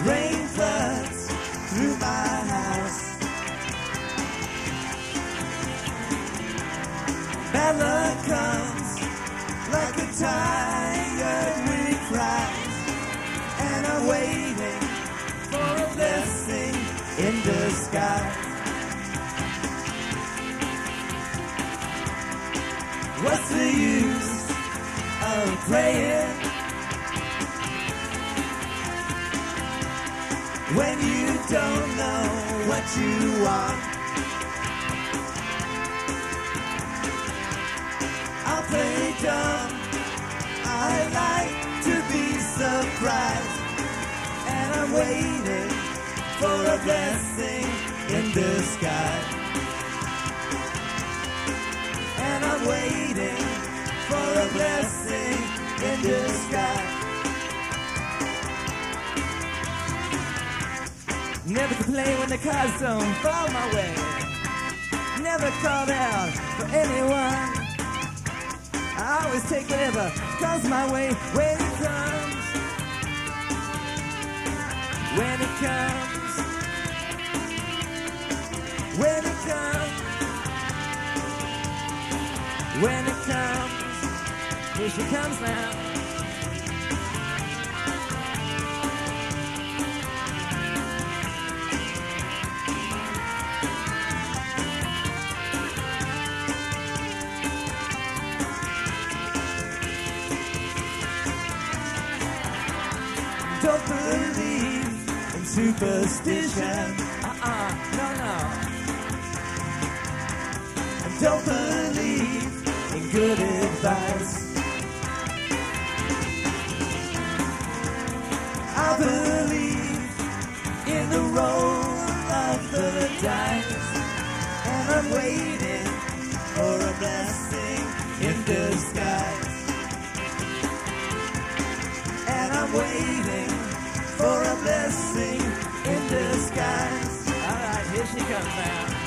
Rain floods through my house. Bad luck comes like a tired wind cries, and I'm waiting for a blessing in disguise. What's the use of praying when you don't know what you want? I'll play dumb, I like to be surprised, and I'm waiting for a blessing in disguise. And I'm waiting for a blessing in disguise. Never complain when the cards don't fall my way. Never called out for anyone. I always take whatever comes my way. When it comes, when it comes, when it comes, when it comes, here she comes now. Don't believe in superstition. No. And don't believe in good advice. I believe in the roll of the dice, and I'm waiting for a blessing in disguise. And I'm waiting for a blessing in disguise. All right, here she comes now.